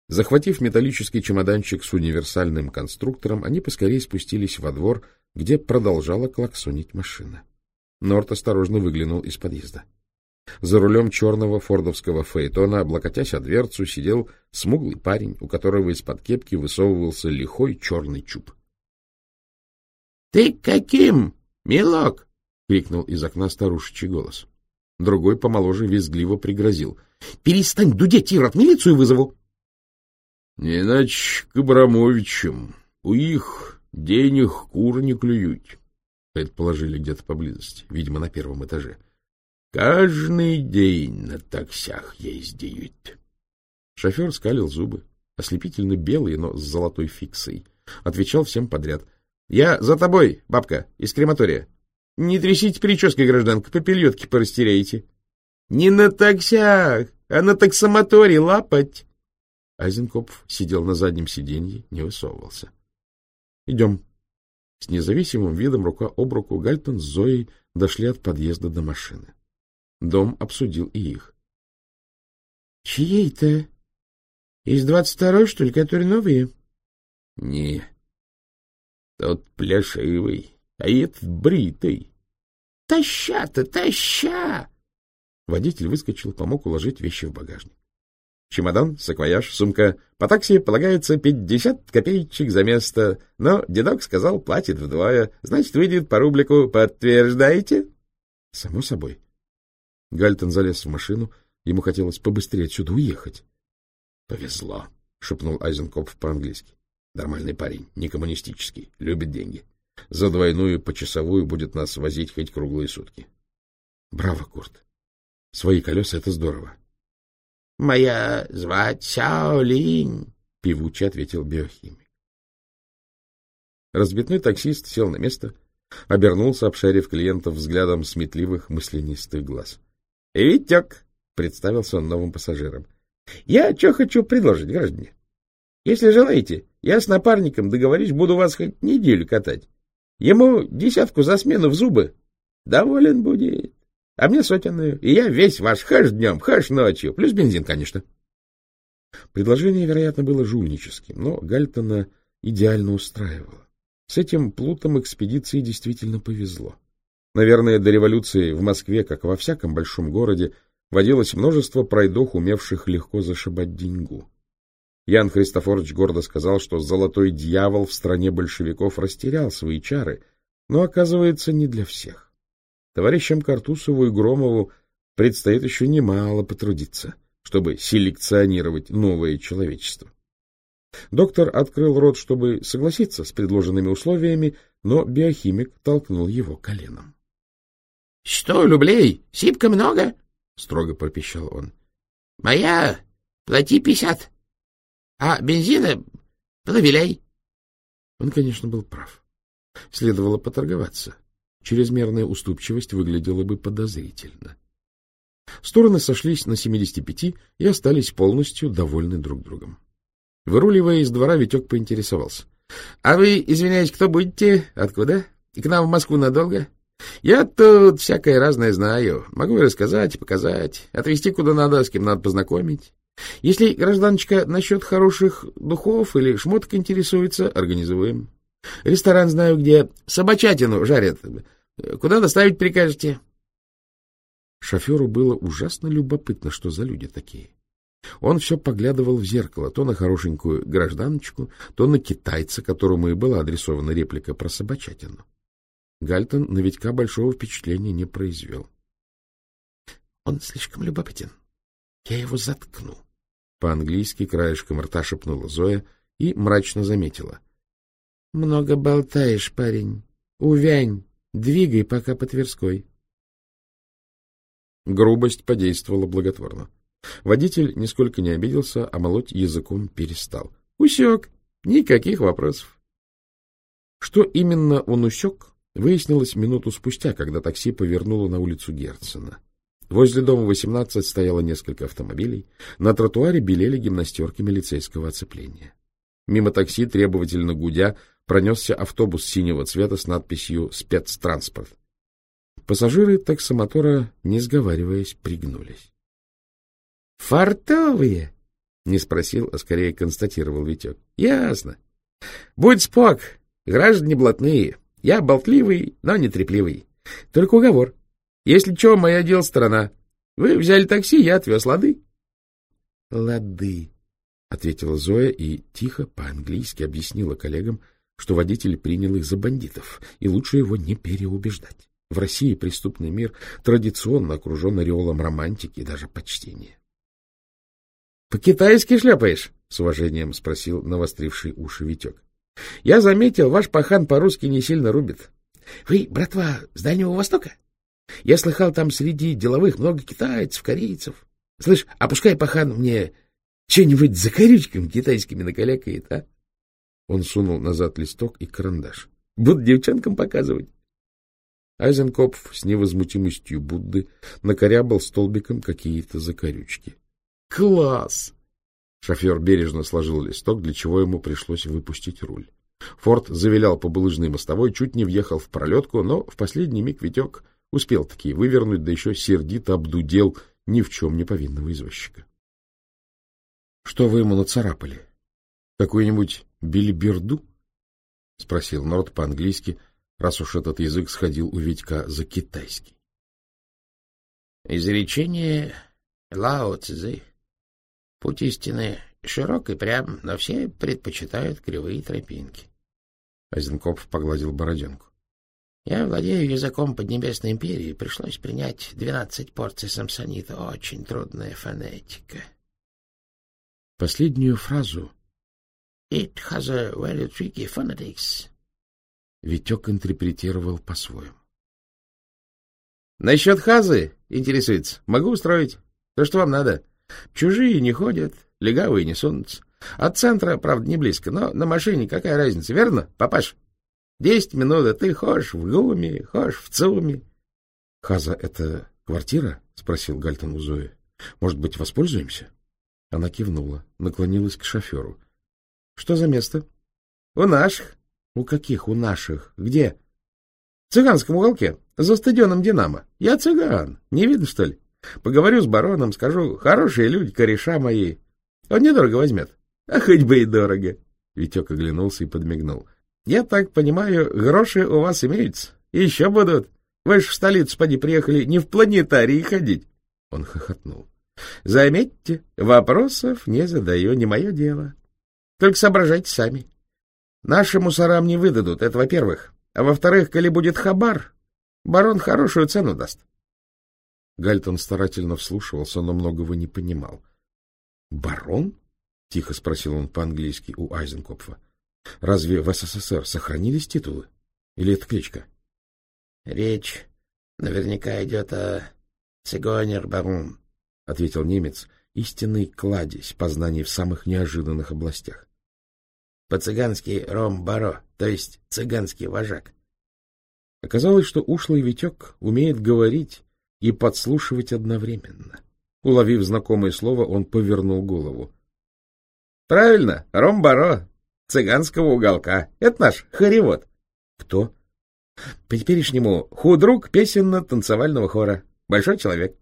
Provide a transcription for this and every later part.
Захватив металлический чемоданчик с универсальным конструктором, они поскорее спустились во двор, где продолжала клаксонить машина. Норт осторожно выглянул из подъезда. За рулем черного фордовского фаэтона, облокотясь о дверцу, сидел смуглый парень, у которого из-под кепки высовывался лихой черный чуб. — Ты каким, милок? — крикнул из окна старушечий голос. Другой помоложе визгливо пригрозил. — Перестань дудеть, Ирод, милицию вызову! — Не иначе к Абрамовичам. У их денег кур не клюют, — предположили где-то поблизости, видимо, на первом этаже. — Каждый день на таксях ездят. Шофер скалил зубы, ослепительно белые, но с золотой фиксой. Отвечал всем подряд. — Я за тобой, бабка, из крематория. Не трясите прической, гражданка, попельотки порастеряете. — Не на таксях, а на таксомоторе лапать. Айзенкопф сидел на заднем сиденье, не высовывался. — Идем. С независимым видом рука об руку Гальтон с Зоей дошли от подъезда до машины. Дом обсудил и их. — Чьей-то? Из 22-й, что ли, которые новые? — Не. Тот пляшивый, а этот бритый. — Таща-то, таща! Водитель выскочил, помог уложить вещи в багажник. Чемодан, саквояж, сумка. По такси полагается 50 копеечек за место, но дедок сказал, платит вдвое, значит, выйдет по рублику. Подтверждаете? — Само собой. Гальтон залез в машину, ему хотелось побыстрее отсюда уехать. — Повезло, — шепнул Айзенкопф по-английски. — Нормальный парень, не коммунистический, любит деньги. За двойную почасовую будет нас возить хоть круглые сутки. — Браво, Курт. Свои колеса — это здорово. — Моя звать Сяолинь, — певуче ответил биохимик. Разбитной таксист сел на место, обернулся, обшарив клиентов взглядом сметливых мысленистых глаз. — Витек, — представился он новым пассажирам. — Я что хочу предложить, граждане. Если желаете, я с напарником договорюсь, буду вас хоть неделю катать. Ему 10 за смену в зубы. Доволен будет. А мне 100, и я весь ваш хэш днем, хэш ночью, плюс бензин, конечно. Предложение, вероятно, было жульническим, но Гальтона идеально устраивало. С этим плутом экспедиции действительно повезло. Наверное, до революции в Москве, как во всяком большом городе, водилось множество пройдох, умевших легко зашибать деньгу. Ян Христофорович гордо сказал, что золотой дьявол в стране большевиков растерял свои чары, но, оказывается, не для всех. Товарищам Картусову и Громову предстоит еще немало потрудиться, чтобы селекционировать новое человечество. Доктор открыл рот, чтобы согласиться с предложенными условиями, но биохимик толкнул его коленом. — 100 рублей? Сипка много? — строго пропищал он. — Моя, плати 50. А бензина повеляй. Он, конечно, был прав. Следовало поторговаться. Чрезмерная уступчивость выглядела бы подозрительно. Стороны сошлись на 75 и остались полностью довольны друг другом. Выруливая из двора, Витек поинтересовался. — А вы, извиняюсь, кто будете? Откуда? И к нам в Москву надолго? Я тут всякое разное знаю. Могу и рассказать, и показать, отвезти куда надо, с кем надо познакомить. Если гражданочка насчет хороших духов или шмоток интересуется, организуем. Ресторан знаю где. Собачатину жарят. Куда доставить прикажете? Шоферу было ужасно любопытно, что за люди такие. Он все поглядывал в зеркало, то на хорошенькую гражданочку, то на китайца, которому и была адресована реплика про собачатину. Гальтон на Витька большого впечатления не произвел. — Он слишком любопытен. Я его заткну. По-английски краешком рта шепнула Зоя и мрачно заметила. — Много болтаешь, парень. Увянь. Двигай пока по Тверской. Грубость подействовала благотворно. Водитель нисколько не обиделся, а молоть языком перестал. Усек. Никаких вопросов. Что именно он усек, выяснилось минуту спустя, когда такси повернуло на улицу Герцена. Возле дома 18 стояло несколько автомобилей, на тротуаре белели гимнастерки милицейского оцепления. Мимо такси, требовательно гудя, пронесся автобус синего цвета с надписью «Спецтранспорт». Пассажиры таксомотора, не сговариваясь, пригнулись. — Фартовые! Не спросил, а скорее констатировал Витек. — Ясно. Будь спок, граждане блатные. Я болтливый, но не трепливый. Только уговор. Если чего, моя дело сторона. Вы взяли такси, я отвез, лады? — Лады, — ответила Зоя и тихо по-английски объяснила коллегам, что водитель принял их за бандитов, и лучше его не переубеждать. В России преступный мир традиционно окружен ореолом романтики и даже почтения. — По-китайски шлепаешь? — с уважением спросил навостривший уши Витек. — Я заметил, ваш пахан по-русски не сильно рубит. — Вы, братва, с Дальнего Востока? Я слыхал, там среди деловых много китайцев, корейцев. Слышь, а пускай пахан мне что-нибудь за корючками китайскими накалякает, а? Он сунул назад листок и карандаш. Буду девчонкам показывать. Айзенкопф с невозмутимостью Будды накорябал столбиком какие-то закорючки. Класс! Шофер бережно сложил листок, для чего ему пришлось выпустить руль. Форд завилял по булыжной мостовой, чуть не въехал в пролетку, но в последний миг Витек успел таки вывернуть, да еще сердито обдудел ни в чем не повинного извозчика. — Что вы ему нацарапали? Какую-нибудь билиберду? — спросил Норд по-английски, раз уж этот язык сходил у Витька за китайский. — Изречение Лао Цзы. Путь истины широк и прям, но все предпочитают кривые тропинки. Айзенкопф погладил бороденку. Я владею языком Поднебесной империи, пришлось принять 12 порций самсонита. Очень трудная фонетика. Последнюю фразу «It has a very tricky phonetics» Витек интерпретировал по-своему. Насчет хазы, интересуется, могу устроить. То, что вам надо. Чужие не ходят, легавые не сунутся. От центра, правда, не близко, но на машине какая разница, верно, папаш? 10 минут, а ты ходишь в ГУМе, ходишь в ЦУМе. — Хаза — это квартира? — спросил Гальтон у Зои. — Может быть, воспользуемся? Она кивнула, наклонилась к шоферу. — Что за место? — У наших. — У каких у наших? Где? — В цыганском уголке, за стадионом «Динамо». Я цыган, не видно, что ли? Поговорю с бароном, скажу, хорошие люди, кореша мои. Он недорого возьмет. А хоть бы и дорого. Витек оглянулся и подмигнул. Я так понимаю, гроши у вас имеются. И еще будут. Вы ж в столицу, поди, приехали не в планетарии ходить. Он хохотнул. Заметьте, вопросов не задаю, не мое дело. Только соображайте сами. Нашим мусорам не выдадут, это во-первых. А во-вторых, коли будет хабар, барон хорошую цену даст. Гальтон старательно вслушивался, но многого не понимал. — Барон? — тихо спросил он по-английски у Айзенкопфа. — Разве в СССР сохранились титулы? Или это кличка? — Речь наверняка идет о цигонер-барон, — ответил немец, истинный кладезь познаний в самых неожиданных областях. — По-цыгански ром-баро, то есть цыганский вожак. Оказалось, что ушлый Витек умеет говорить и подслушивать одновременно. Уловив знакомое слово, он повернул голову. — Правильно, ром-баро, цыганского уголка. Это наш хоревод. — Кто? — По-теперешнему худрук песенно-танцевального хора. Большой человек.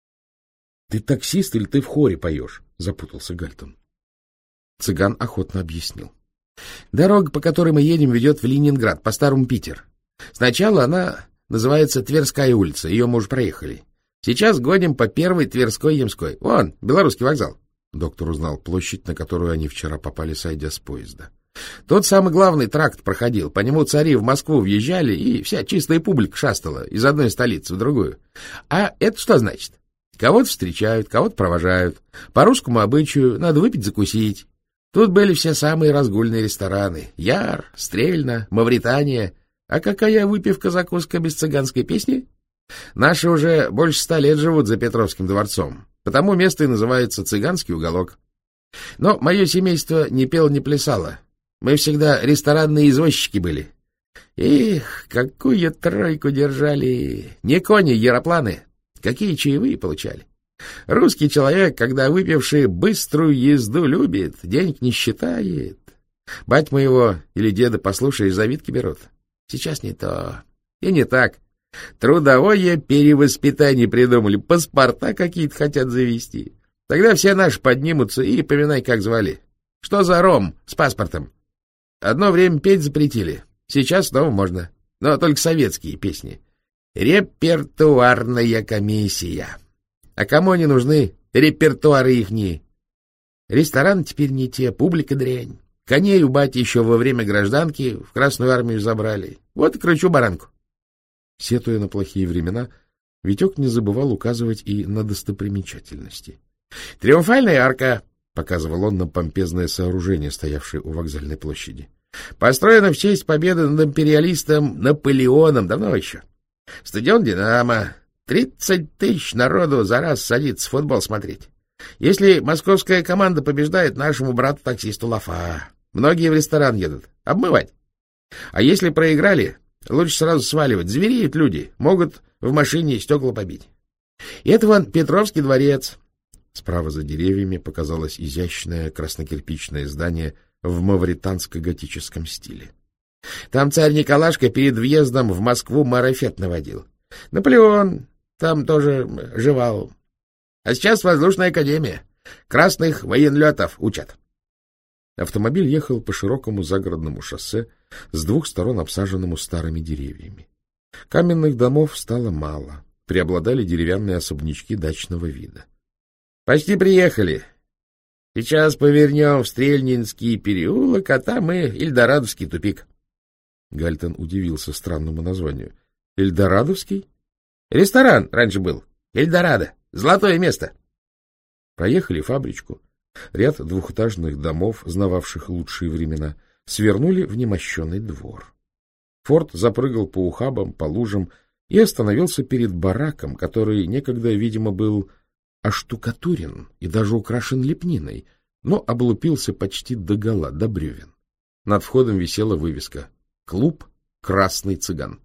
— Ты таксист или ты в хоре поешь? — запутался Гальтон. Цыган охотно объяснил. — Дорога, по которой мы едем, ведет в Ленинград, по старому Питер. Сначала она называется Тверская улица, ее мы уже проехали. Сейчас гоним по первой Тверской-Ямской. Вон, Белорусский вокзал. Доктор узнал площадь, на которую они вчера попали, сойдя с поезда. Тот самый главный тракт проходил, по нему цари в Москву въезжали, и вся чистая публика шастала из одной столицы в другую. А это что значит? Кого-то встречают, кого-то провожают. По русскому обычаю надо выпить-закусить. Тут были все самые разгульные рестораны. Яр, Стрельна, Мавритания. А какая выпивка-закуска без цыганской песни? Наши уже больше 100 лет живут за Петровским дворцом, потому место и называется цыганский уголок. Но мое семейство не пело, не плясало. Мы всегда ресторанные извозчики были. Эх, какую тройку держали! Не кони, яропланы. Какие чаевые получали. Русский человек, когда выпивший быструю езду любит, денег не считает. Бать моего или деда, послушаешь, завидки берут. Сейчас не то. И не так. Трудовое перевоспитание придумали, паспорта какие-то хотят завести. Тогда все наши поднимутся и поминай, как звали. Что за ром с паспортом? Одно время петь запретили. Сейчас снова можно. Но только советские песни. Репертуарная комиссия. А кому они нужны? Репертуары ихние. Рестораны теперь не те, публика дрянь. Коней у бати еще во время гражданки в Красную армию забрали. Вот и кручу баранку. Сетуя на плохие времена, Витек не забывал указывать и на достопримечательности. — Триумфальная арка, — показывал он на помпезное сооружение, стоявшее у вокзальной площади. — построена в честь победы над империалистом Наполеоном давно еще. Стадион «Динамо». 30 тысяч народу за раз садится футбол смотреть. Если московская команда побеждает, нашему брату-таксисту лафа. Многие в ресторан едут. Обмывать. А если проиграли, лучше сразу сваливать. Звереют люди. Могут в машине стекла побить. И это вон Петровский дворец. Справа за деревьями показалось изящное краснокирпичное здание в мавританско-готическом стиле. Там царь Николашка перед въездом в Москву марафет наводил. Наполеон там тоже жевал. А сейчас воздушная академия. Красных военлетов учат. Автомобиль ехал по широкому загородному шоссе, с двух сторон обсаженному старыми деревьями. Каменных домов стало мало, преобладали деревянные особнячки дачного вида. — Почти приехали. Сейчас повернем в Стрельнинский переулок, а там и Эльдорадовский тупик. Гальтон удивился странному названию. — Эльдорадовский? — Ресторан раньше был. Эльдорадо. Золотое место. Проехали фабричку. Ряд двухэтажных домов, знававших лучшие времена, свернули в немощенный двор. Форд запрыгал по ухабам, по лужам и остановился перед бараком, который некогда, видимо, был оштукатурен и даже украшен лепниной, но облупился почти догола, до бревен. Над входом висела вывеска «Клуб Красный цыган».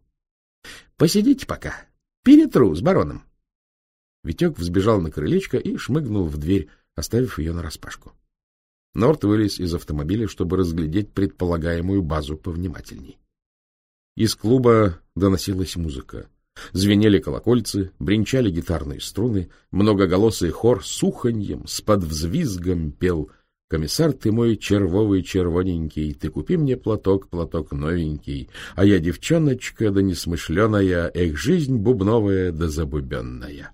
— Посидите пока. Перетру с бароном. Витек взбежал на крылечко и шмыгнул в дверь, оставив ее нараспашку. Норт вылез из автомобиля, чтобы разглядеть предполагаемую базу повнимательней. Из клуба доносилась музыка. Звенели колокольцы, бренчали гитарные струны, многоголосый хор с уханьем, с подвзвизгом пел: «Комиссар ты мой червовый червоненький, ты купи мне платок, платок новенький, а я девчоночка да несмышленая, эх, жизнь бубновая да забубенная».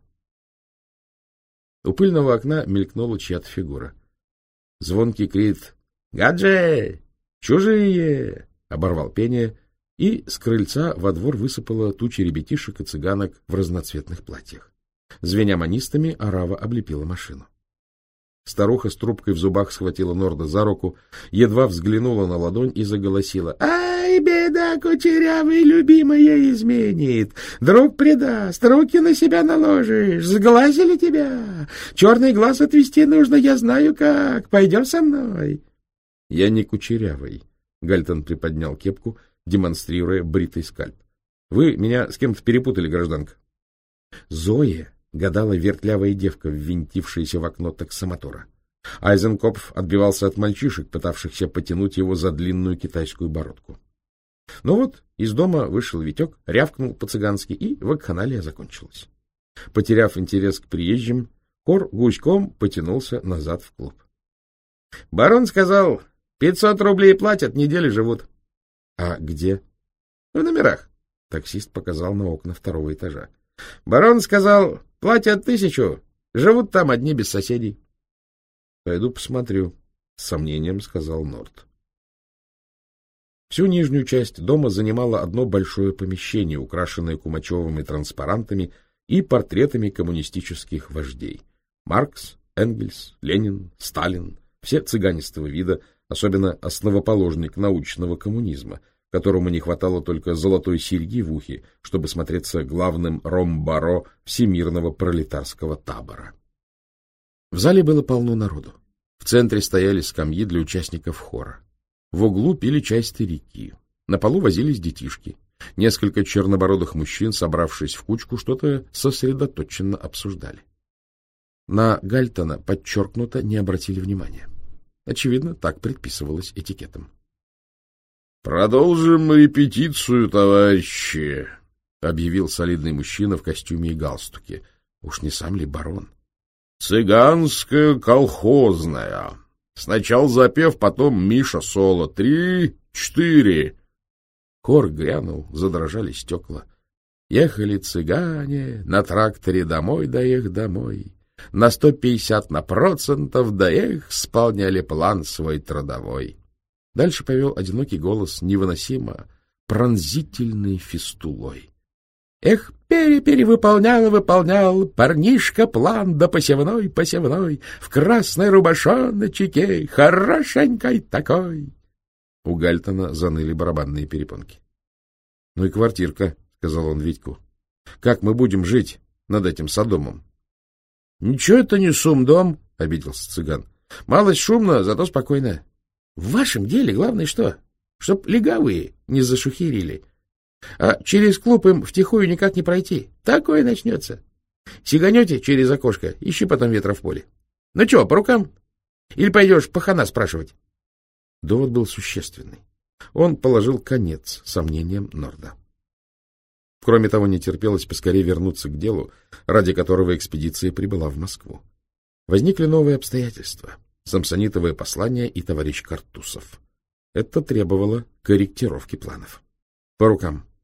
У пыльного окна мелькнула чья-то фигура. Звонкий крик «Гадже! Чужие!» оборвал пение, и с крыльца во двор высыпала туча ребятишек и цыганок в разноцветных платьях. Звеня манистами, орава облепила машину. Старуха с трубкой в зубах схватила Норда за руку, едва взглянула на ладонь и заголосила: «Ай, беда, кучерявый, любимая изменит! Друг предаст, руки на себя наложишь, сглазили тебя! Черный глаз отвести нужно, я знаю как, пойдем со мной!» «Я не кучерявый», — Гальтон приподнял кепку, демонстрируя бритый скальп. «Вы меня с кем-то перепутали, гражданка». «Зоя», — гадала вертлявая девка, ввинтившаяся в окно таксомотора. Айзенкопф отбивался от мальчишек, пытавшихся потянуть его за длинную китайскую бородку. Ну вот, из дома вышел Витек, рявкнул по-цыгански, и вакханалия закончилась. Потеряв интерес к приезжим, хор гуськом потянулся назад в клуб. — Барон сказал, 500 рублей платят, неделю живут. — А где? — В номерах. Таксист показал на окна второго этажа. — Барон сказал, платят 1000, живут там одни без соседей. — Пойду посмотрю, — с сомнением сказал Норт. Всю нижнюю часть дома занимало одно большое помещение, украшенное кумачевыми транспарантами и портретами коммунистических вождей. Маркс, Энгельс, Ленин, Сталин — все цыганистого вида, особенно основоположник научного коммунизма, которому не хватало только золотой серьги в ухе, чтобы смотреться главным ромбаро всемирного пролетарского табора. В зале было полно народу. В центре стояли скамьи для участников хора. В углу пили чай старики. На полу возились детишки. Несколько чернобородых мужчин, собравшись в кучку, что-то сосредоточенно обсуждали. На Гальтона подчеркнуто не обратили внимания. Очевидно, так предписывалось этикетом. — Продолжим репетицию, товарищи, — объявил солидный мужчина в костюме и галстуке. Уж не сам ли барон? Цыганская колхозная. Сначала запев, потом Миша соло. 3, 4. Хор грянул, задрожали стекла. Ехали цыгане на тракторе домой, да их домой. На 150%, да их исполняли план свой трудовой. Дальше повел одинокий голос, невыносимо пронзительной фистулой. Эх, выполнял парнишка план, да посевной, в красной рубашоночке, хорошенькой такой. У Гальтона заныли барабанные перепонки. — Ну и квартирка, — сказал он Витьку. — Как мы будем жить над этим Содомом? — Ничего это не сумдом, — обиделся цыган. — Малость шумно, зато спокойно. В вашем деле главное что? Чтоб легавые не зашухерили. А через клуб им втихую никак не пройти. Такое начнется. Сиганете через окошко, ищи потом ветра в поле. Ну чего, по рукам? Или пойдешь пахана спрашивать? Довод был существенный. Он положил конец сомнениям Норда. Кроме того, не терпелось поскорее вернуться к делу, ради которого экспедиция прибыла в Москву. Возникли новые обстоятельства. Самсонитовое послание и товарищ Картусов. Это требовало корректировки планов. По рукам.